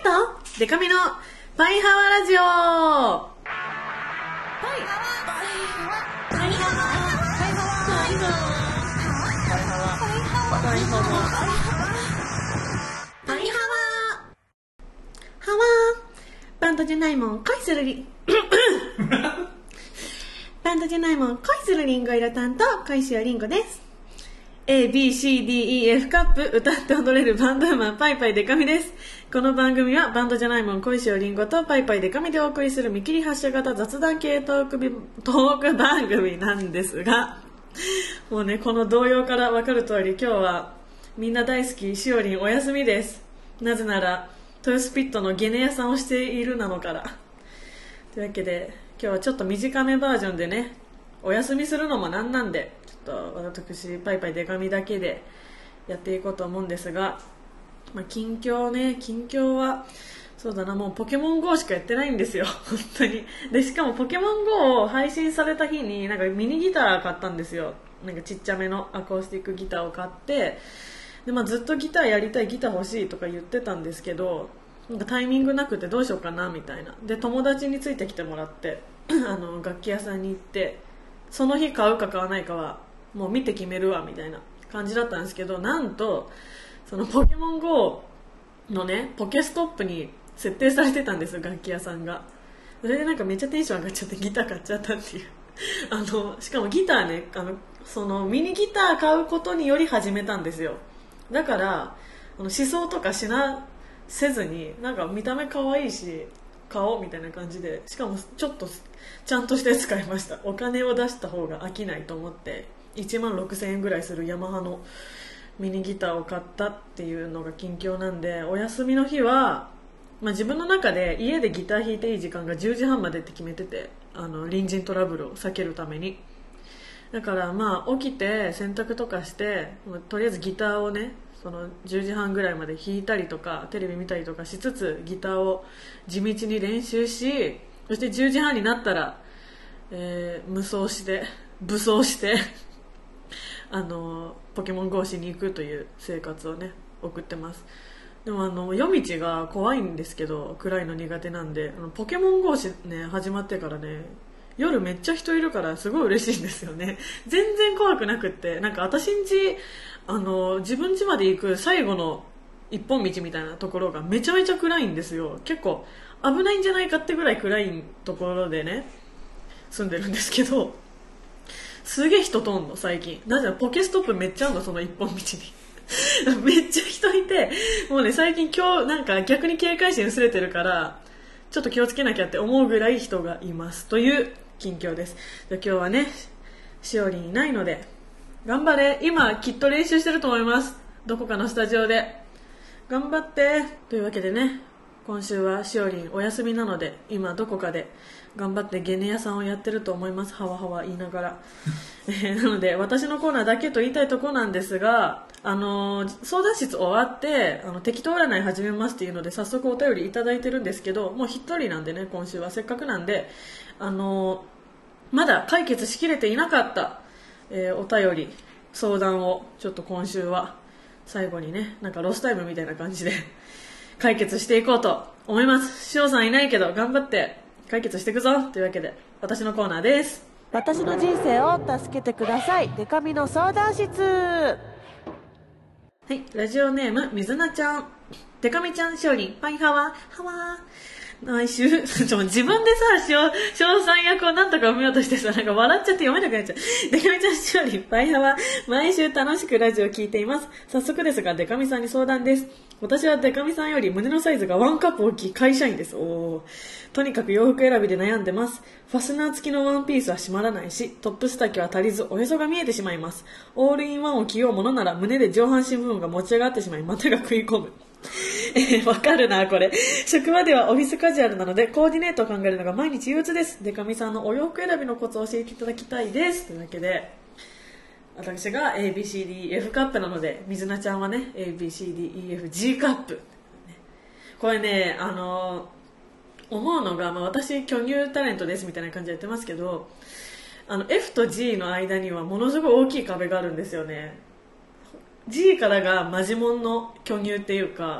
とデカミのパイハワラジオ。バンドじゃないもん恋するリバンドじゃないもん恋するリンゴ色担当恋しおりんごです。 ABCDEF カップ歌って踊れるバンドウーマンパイパイデカミです。この番組はバンドじゃないもん恋しおりんごとパイパイデカミでお送りする見切り発車型雑談系トーク番組なんですが、もうね、この動揺から分かる通り今日はみんな大好きしおりんお休みです。なぜなら豊洲ピットのゲネ屋さんをしているなのから。というわけで今日はちょっと短めバージョンでね、お休みするのもなんなんでちょっと私パイパイデカミだけでやっていこうと思うんですが、近況はそうだな、もうポケモン GO しかやってないんですよ本当に。でしかもポケモン GO を配信された日になんかミニギター買ったんですよ。なんかちっちゃめのアコースティックギターを買って、で、ずっとギターやりたい、ギター欲しいとか言ってたんですけど、なんかタイミングなくてどうしようかなみたいな。で、友達についてきてもらって楽器屋さんに行って、その日買うか買わないかはもう見て決めるわみたいな感じだったんですけど、なんとそのポケモン GO のねポケストップに設定されてたんですよ、楽器屋さんが。それでなんかめっちゃテンション上がっちゃってギター買っちゃったっていうしかもギターね、そのミニギター買うことにより始めたんですよ。だから思想とかせずに、なんか見た目可愛いし買おうみたいな感じで、しかもちょっとちゃんとして使いました。お金を出した方が飽きないと思って1万6000円ぐらいするヤマハのミニギターを買ったっていうのが近況なんで、お休みの日は、自分の中で家でギター弾いていい時間が10時半までって決めてて、隣人トラブルを避けるために。だから起きて洗濯とかして、とりあえずギターをね、その10時半ぐらいまで弾いたりとかテレビ見たりとかしつつギターを地道に練習し、そして10時半になったら、武装してポケモン GO しに行くという生活をね送ってます。でも夜道が怖いんですけど、暗いの苦手なんで、ポケモン GO 始まってからね、夜めっちゃ人いるからすごい嬉しいんですよね。全然怖くなくって、なんか私んち自分家まで行く最後の一本道みたいなところがめちゃめちゃ暗いんですよ。結構危ないんじゃないかってぐらい暗いところでね住んでるんですけど、すげえ人通んの最近。なぜならポケストップめっちゃあるの、その一本道にめっちゃ人いて、もうね最近今日なんか逆に警戒心薄れてるからちょっと気をつけなきゃって思うぐらい人がいますという近況です。で、今日はねしおりんいないので頑張れ。今きっと練習してると思います、どこかのスタジオで。頑張ってというわけでね、今週はしおりんお休みなので、今どこかで頑張ってゲネ屋さんをやってると思います、はわはわ言いながらなので私のコーナーだけと言いたいところなんですが、相談室終わって適当占い始めますっていうので早速お便りいただいてるんですけど、もう一人なんでね、今週はせっかくなんでまだ解決しきれていなかった、お便り相談をちょっと今週は最後にね、なんかロスタイムみたいな感じで解決していこうと思います。しおさんいないけど頑張って解決していくぞというわけで、私のコーナーです。 私の人生を助けてください、デカミの相談室。 はい、ラジオネーム水菜ちゃん。デカミちゃん、しおりん、パイハワハワ毎週自分でさ、しおさん役をなんとか埋めようとしてさ、なんか笑っちゃって読めなくなっちゃう。デカミちゃん、しおりん、パイハワ毎週楽しくラジオを聞いています。早速ですがデカミさんに相談です。私はデカミさんより胸のサイズがワンカップ大きい会社員です。とにかく洋服選びで悩んでます。ファスナー付きのワンピースは閉まらないし、トップス丈は足りずおへそが見えてしまいます。オールインワンを着ようものなら胸で上半身部分が持ち上がってしまい股が食い込む。わかるなこれ。職場ではオフィスカジュアルなのでコーディネートを考えるのが毎日憂鬱です。デカミさんのお洋服選びのコツを教えていただきたいです。というわけで、私が ABCDEF カップなので、水菜ちゃんはね ABCDEFG カップ。これね思うのが、私巨乳タレントですみたいな感じでやってますけど、F と G の間にはものすごい大きい壁があるんですよね。G からがマジモンの巨乳っていうか、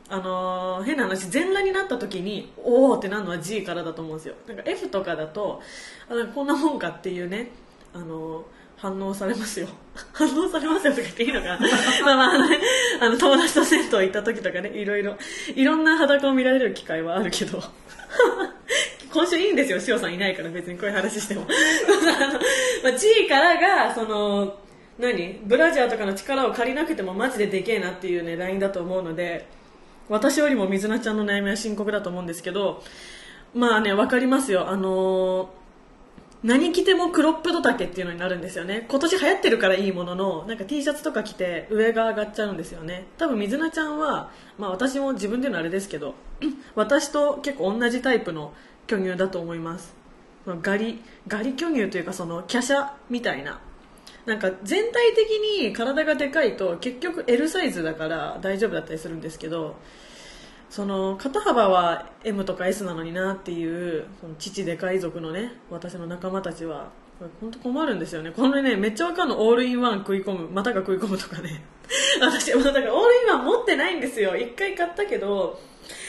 変な話全裸になった時におーってなるのは G からだと思うんですよ。なんか F とかだとこんなもんかっていうね、反応されますよ反応されますよとか言っていいのかな友達と銭湯行った時とかね、いろんな裸を見られる機会はあるけど今週いいんですよ、塩さんいないから別にこういう話してもG からがブラジャーとかの力を借りなくてもマジででけえなっていうねラインだと思うので、私よりも水菜ちゃんの悩みは深刻だと思うんですけど、まあね分かりますよ。何着てもクロップド丈っていうのになるんですよね。今年流行ってるからいいものの、なんか T シャツとか着て上が上がっちゃうんですよね。多分水菜ちゃんは、まあ私も自分で言うのあれですけど私と結構同じタイプの巨乳だと思います。ガリ巨乳というかその華奢みたいな、なんか全体的に体がでかいと結局 L サイズだから大丈夫だったりするんですけど、その肩幅は M とか S なのになっていう、その父でかい族のね私の仲間たちは本当困るんですよね。このねめっちゃわかるの、オールインワン食い込む、股が食い込むとかね私だからオールインワン持ってないんですよ。一回買ったけど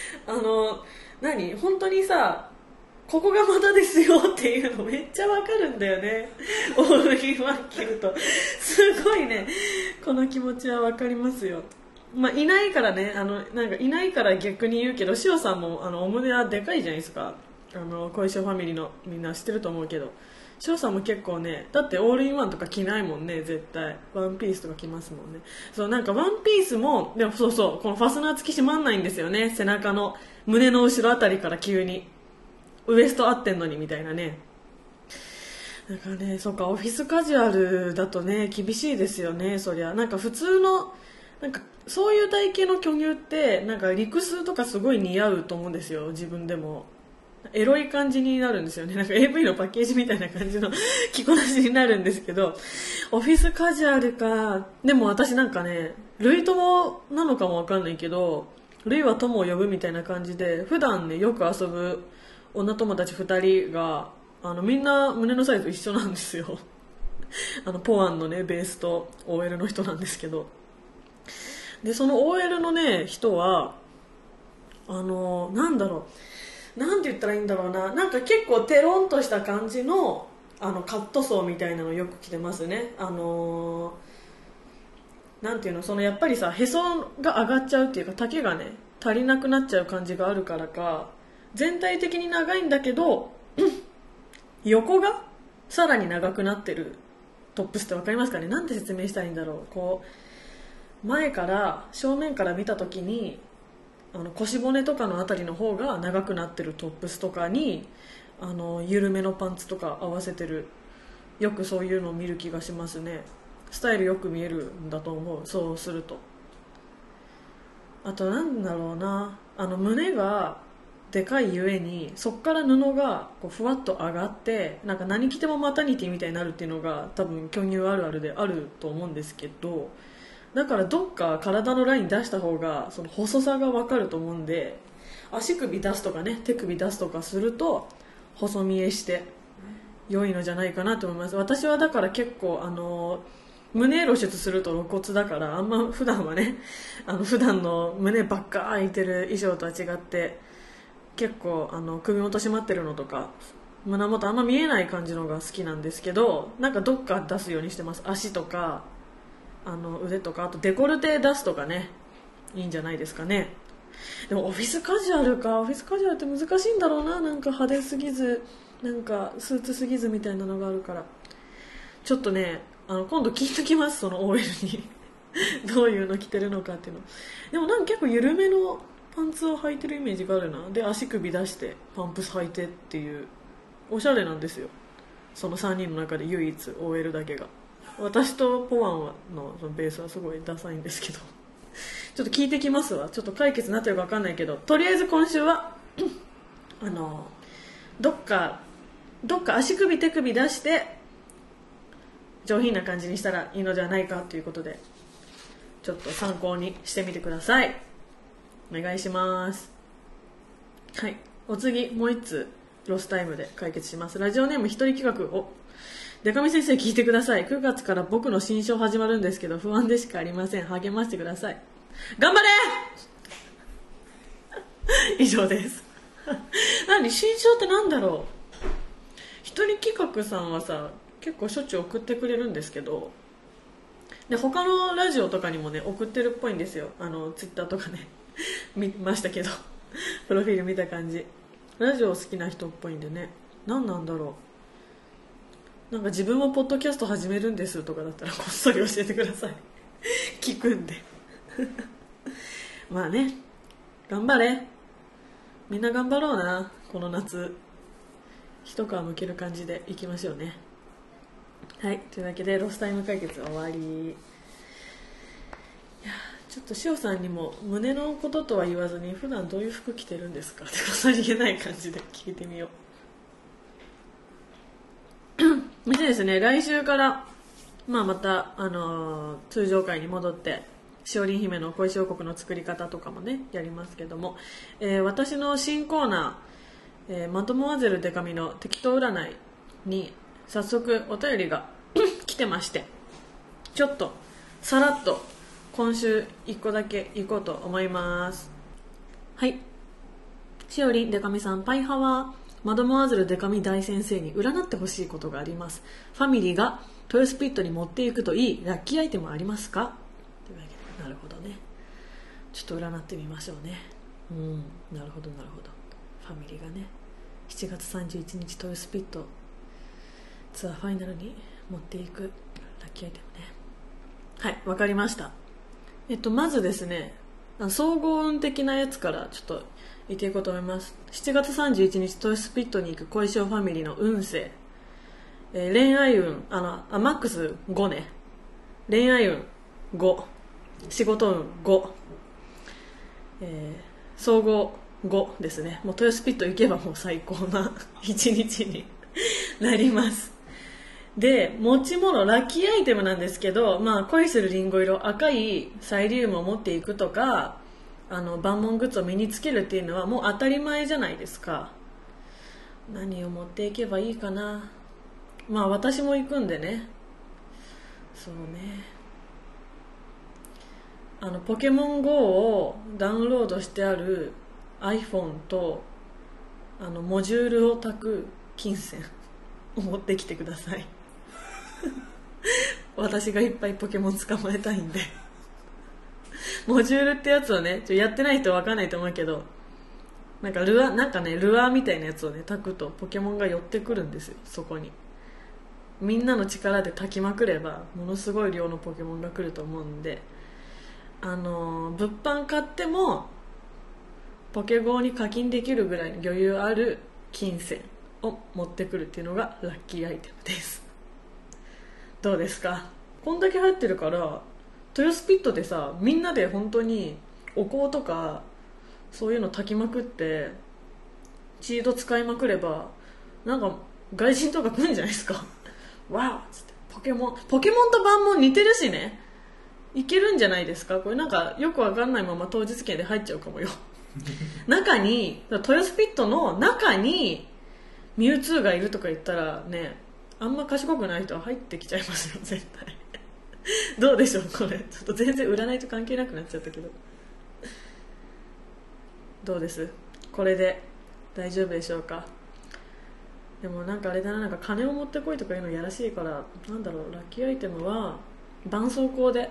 本当にさ、ここが股ですよっていうのめっちゃわかるんだよねオールインワン着るとすごいね、この気持ちはわかりますよ。まあ、いないからね、なんかいないから逆に言うけど、塩さんもお胸はでかいじゃないですか。小石ファミリーのみんな知ってると思うけど、塩さんも結構ね、だってオールインワンとか着ないもんね、絶対ワンピースとか着ますもんね。そうなんかワンピースもでもそうこのファスナー付き閉まんないんですよね。背中の胸の後ろあたりから急にウエスト合ってんのにみたいなね。なんかね、そうか、オフィスカジュアルだとね厳しいですよね。そりゃなんか普通のなんかそういう体型の巨乳ってなんかリクスとかすごい似合うと思うんですよ。自分でもエロい感じになるんですよね。なんか AV のパッケージみたいな感じの着こなしになるんですけど、オフィスカジュアルか。でも私なんかね、類友なのかもわかんないけど、類は友を呼ぶみたいな感じで普段ねよく遊ぶ女友達2人がみんな胸のサイズ一緒なんですよポワンのねベースと OL の人なんですけど、でその OL のね人はなんだろう、なんて言ったらいいんだろうな、なんか結構テロンとした感じのカットソーみたいなのよく着てますね。なんていうの、そのやっぱりさ、へそが上がっちゃうっていうか丈がね足りなくなっちゃう感じがあるからか、全体的に長いんだけど横がさらに長くなってるトップスって分かりますかね。なんて説明したらいいんだろう。こう前から正面から見た時に腰骨とかのあたりの方が長くなってるトップスとかに緩めのパンツとか合わせてる、よくそういうのを見る気がしますね。スタイルよく見えるんだと思う、そうすると。あとなんだろうな、胸がでかいゆえにそっから布がこうふわっと上がって、なんか何着てもマタニティみたいになるっていうのが多分巨乳あるあるであると思うんですけど、だからどっか体のライン出した方がその細さが分かると思うんで、足首出すとかね手首出すとかすると細見えして良いのじゃないかなと思います。私はだから結構胸露出すると露骨だから、あんま普段はね普段の胸ばっか開いてる衣装とは違って結構首元締まってるのとか胸元あんま見えない感じのが好きなんですけど、なんかどっか出すようにしてます。足とか腕とか、あとデコルテ出すとかね、いいんじゃないですかね。でもオフィスカジュアルか、オフィスカジュアルって難しいんだろうな。なんか派手すぎずなんかスーツすぎずみたいなのがあるから、ちょっとね今度聞いときます、その OL にどういうの着てるのかっていうの。でもなんか結構緩めのパンツを履いてるイメージがあるな。で足首出してパンプス履いてっていうおしゃれなんですよ。その3人の中で唯一 OL だけが。私とポワンのそのベースはすごいダサいんですけどちょっと聞いてきますわ。ちょっと解決になってるか分かんないけど、とりあえず今週はどっか足首手首出して上品な感じにしたらいいのではないかということで、ちょっと参考にしてみてください。お願いします。はい、お次もう1つロスタイムで解決します。ラジオネーム一人企画をでかみ先生聞いてください。9月から僕の新章始まるんですけど不安でしかありません。励ましてください。頑張れ以上です新書ってなんだろう。一人企画さんはさ結構しょっちゅう送ってくれるんですけど、で他のラジオとかにもね送ってるっぽいんですよ。ツイッターとかね見ましたけどプロフィール見た感じラジオ好きな人っぽいんでね。何なんだろう。なんか自分もポッドキャスト始めるんですとかだったらこっそり教えてください聞くんでまあね、頑張れ、みんな頑張ろうな。この夏一皮むける感じでいきましょうね。はい、というわけでロスタイム解決終わり。いやちょっとしおさんにも胸のこととは言わずに普段どういう服着てるんですかってさりげない感じで聞いてみようそしてですね、来週から、また、通常回に戻ってしおりん姫の恋し王国の作り方とかもねやりますけども、私の新コーナー、マドモアゼルデカミの適当占いに早速お便りが来てまして、ちょっとさらっと今週1個だけいこうと思います。はい、しおりんデカミさん、パイハワーマドモアゼルデカミ大先生に占ってほしいことがあります。ファミリーがトヨスピットに持っていくといいラッキーアイテムはありますか。というわけで、なるほどね、ちょっと占ってみましょうね。なるほどなるほど。ファミリーがね7月31日トヨスピットツアーファイナルに持っていくラッキーアイテムね。はい、わかりました。まずですね、総合運的なやつからちょっと言っていこうと思います。7月31日トヨスピットに行く恋しおファミリーの運勢、恋愛運マックス5ね。恋愛運5、仕事運5、総合5ですね。もうトヨスピット行けばもう最高な一日になります。で、持ち物ラッキーアイテムなんですけど、恋するリンゴ色赤いサイリウムを持っていくとか、万能グッズを身につけるっていうのはもう当たり前じゃないですか。何を持っていけばいいかな。私も行くんでね。そうね、ポケモン GO をダウンロードしてある iPhone とモジュールを炊く金銭を持ってきてください私がいっぱいポケモン捕まえたいんでモジュールってやつをね、やってない人は分かんないと思うけど、ルアーみたいなやつをね炊くとポケモンが寄ってくるんですよ。そこにみんなの力で炊きまくればものすごい量のポケモンが来ると思うんで、物販買ってもポケゴーに課金できるぐらいの余裕ある金銭を持ってくるっていうのがラッキーアイテムです。どうですか。こんだけ入ってるからトヨスピットでさ、みんなで本当にお香とかそういうの炊きまくってチード使いまくれば外人とか来るんじゃないですかわーっつってポケモンと万能似てるしね、いけるんじゃないですか。これよくわかんないまま当日券で入っちゃうかもよ中にトヨスピットの中にミュウツーがいるとか言ったらね、あんま賢くない人は入ってきちゃいますよ絶対どうでしょう。これちょっと全然占いと関係なくなっちゃったけど、どうです、これで大丈夫でしょうか。でもあれだな、金を持ってこいとかいうのやらしいから、ラッキーアイテムは絆創膏で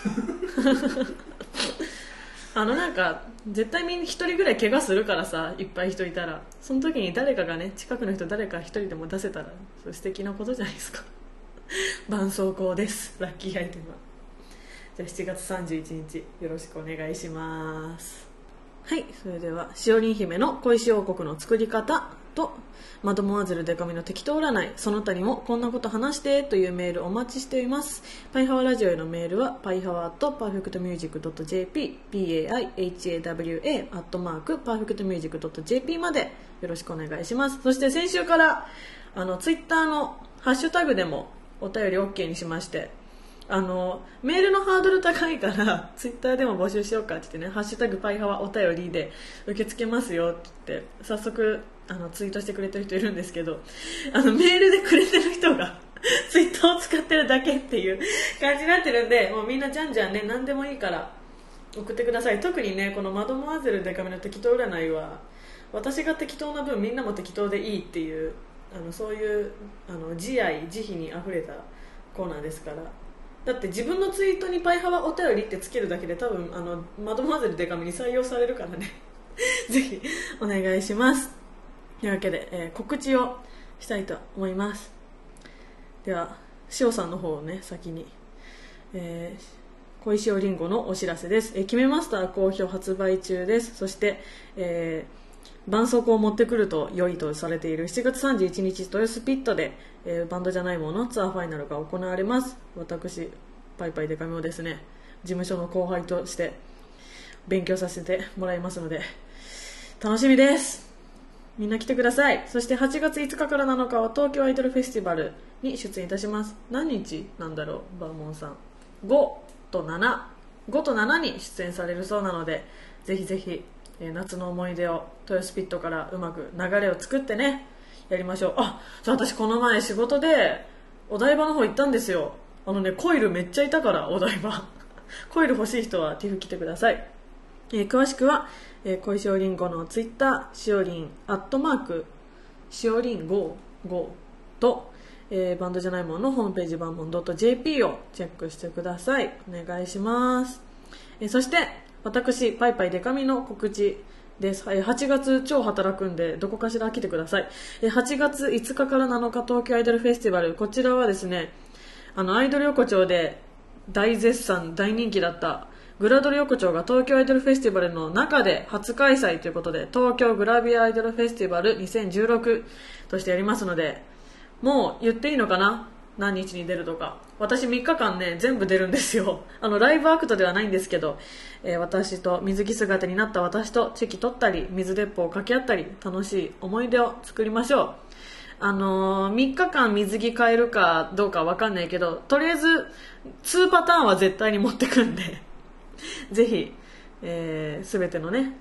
絶対みんな一人ぐらい怪我するからさ、いっぱい人いたらその時に誰かがね、近くの人誰か一人でも出せたらそれ素敵なことじゃないですか絆創膏です、ラッキーアイテムは。じゃあ7月31日よろしくお願いします。はい、それではしおりん姫の恋し王国の作り方とマドモアゼルデカミの適当占い、その他にもこんなこと話してというメールお待ちしています。パイハワラジオへのメールはパイハワ@perfectmusic.jp paihawa@perfectmusic.jp までよろしくお願いします。そして先週からツイッターのハッシュタグでもお便り OK にしまして、メールのハードル高いからツイッターでも募集しようかって言ってね、ハッシュタグパイハワお便りで受け付けますよって言って早速ツイートしてくれてる人いるんですけど、メールでくれてる人がツイッターを使ってるだけっていう感じになってるんで、もうみんなじゃんじゃんね、何でもいいから送ってください。特にねこのマドモアゼルデカミの適当占いは私が適当な分みんなも適当でいいっていうそういう慈愛慈悲にあふれたコーナーですから。だって自分のツイートにパイハワお便りってつけるだけで多分マドモアゼルデカミに採用されるからねぜひお願いします。というわけで、告知をしたいと思います。では塩さんの方をね先に、小石尾りんごのお知らせです。決めマスター好評発売中です。そして、絆創膏を持ってくると良いとされている7月31日豊洲ピットで、バンドじゃないものツアーファイナルが行われます。私パイパイデカミをですね事務所の後輩として勉強させてもらいますので楽しみです。みんな来てください。そして8月5日から7日は東京アイドルフェスティバルに出演いたします。何日なんだろうバーモンさん。5と7に出演されるそうなのでぜひぜひ夏の思い出を豊洲ピットからうまく流れを作ってねやりましょう。私この前仕事でお台場の方行ったんですよ。コイルめっちゃいたからお台場コイル欲しい人は TIFF 来てください。詳しくは、小石尾りんごのツイッターしおりん@しおりん55と、バンドじゃないもののホームページバンモン .jp をチェックしてください。お願いします。そして私パイパイデカミの告知です。8月超働くんでどこかしら来てください。8月5日から7日東京アイドルフェスティバル、こちらはですねアイドル横丁で大絶賛大人気だったグラドル横丁が東京アイドルフェスティバルの中で初開催ということで東京グラビアアイドルフェスティバル2016としてやりますので、もう言っていいのかな何日に出るとか。私3日間ね全部出るんですよ。ライブアクトではないんですけど、私と水着姿になった私とチェキ取ったり水鉄砲を掛け合ったり楽しい思い出を作りましょう。3日間水着買えるかどうかわかんないけどとりあえず2パターンは絶対に持ってくんでぜひ、全てのね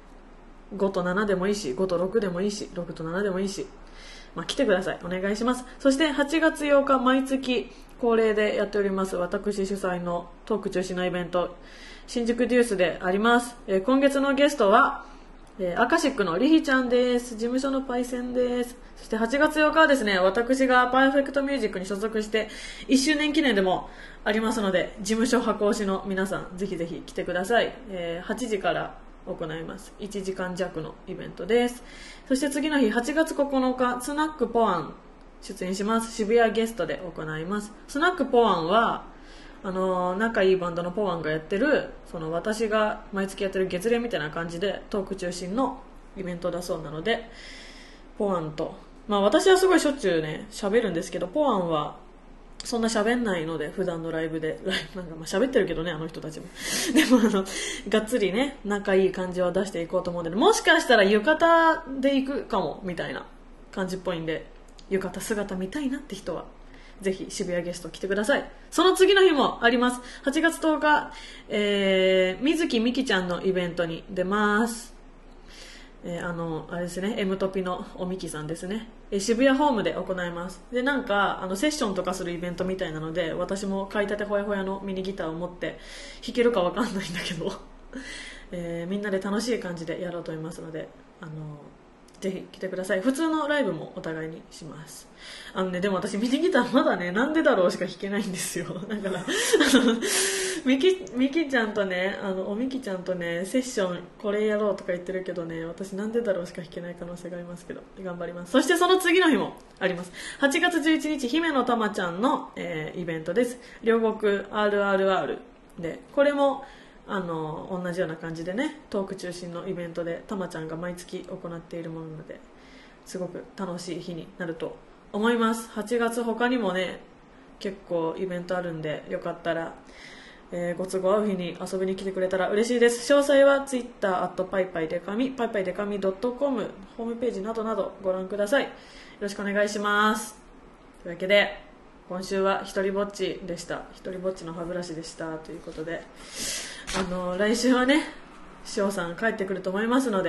5と7でもいいし5と6でもいいし6と7でもいいし、来てください。お願いします。そして8月8日毎月恒例でやっております私主催のトーク中心のイベント新宿デュースであります。今月のゲストはアカシックのリヒちゃんです。事務所のパイセンです。そして8月8日はですね私がパーフェクトミュージックに所属して1周年記念でもありますので事務所箱推しの皆さんぜひぜひ来てください。8時から行います。1時間弱のイベントです。そして次の日8月9日スナックポアン出演します。渋谷ゲストで行います。スナックポアンは仲いいバンドのポアンがやってる私が毎月やってる月例みたいな感じでトーク中心のイベントだそうなのでポアンと、私はすごいしょっちゅうね喋るんですけどポアンはそんな喋んないので普段のライブでなんか喋ってるけどねあの人たちもでもがっつりね仲いい感じを出していこうと思うのでもしかしたら浴衣で行くかもみたいな感じっぽいんで浴衣姿見たいなって人はぜひ渋谷ゲスト来てください。その次の日もあります。8月10日、水木みきちゃんのイベントに出ます。あれですね M トピのおみきさんですね。渋谷ホームで行います。でなんかセッションとかするイベントみたいなので私も買いたてほやほやのミニギターを持って弾けるかわかんないんだけど、みんなで楽しい感じでやろうと思いますのでぜひ来てください。普通のライブもお互いにします。でも私ミニギターまだねなんでだろうしか弾けないんですよ。だからみきちゃんとねおみきちゃんとねセッションこれやろうとか言ってるけどね私なんでだろうしか弾けない可能性がありますけど頑張ります。そしてその次の日もあります。8月11日姫野たまちゃんの、イベントです。両国 RRR でこれも同じような感じでねトーク中心のイベントでたまちゃんが毎月行っているものなのですごく楽しい日になると思います。8月他にもね結構イベントあるんでよかったら、ご都合合う日に遊びに来てくれたら嬉しいです。詳細は Twitterパイパイデカミパイパイデカミ .com ホームページなどなどご覧ください。よろしくお願いします。というわけで今週は一人ぼっちでした。一人ぼっちの歯ブラシでしたということで来週はね塩さん帰ってくると思いますので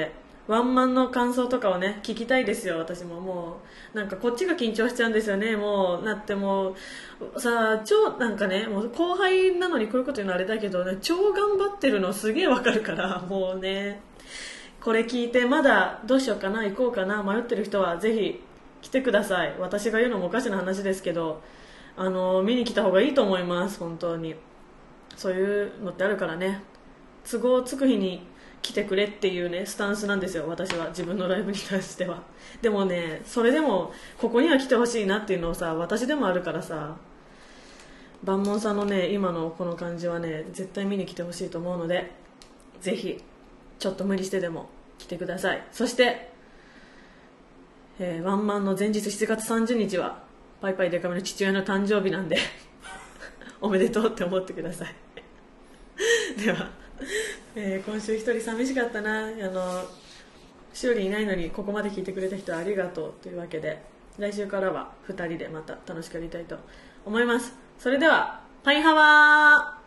ワンマンの感想とかをね聞きたいですよ。私ももうなんかこっちが緊張しちゃうんですよね。もうだってもうさ超なんかねもう後輩なのにこういうこと言うのあれだけどね、超頑張ってるのすげえわかるからもうね、これ聞いてまだどうしようかな行こうかな迷ってる人はぜひ来てください。私が言うのもおかしな話ですけど見に来た方がいいと思います。本当にそういうのってあるからね、都合つく日に来てくれっていうねスタンスなんですよ、私は自分のライブに関しては。でもねそれでもここには来てほしいなっていうのをさ私でもあるからさ、万門さんのね今のこの感じはね絶対見に来てほしいと思うので、ぜひちょっと無理してでも来てください。そして、ワンマンの前日7月30日はパイパイデカミの父親の誕生日なんでおめでとうって思ってくださいでは今週一人寂しかったな。しおりいないのにここまで聞いてくれた人はありがとうというわけで、来週からは2人でまた楽しくやりたいと思います。それではパイハワー。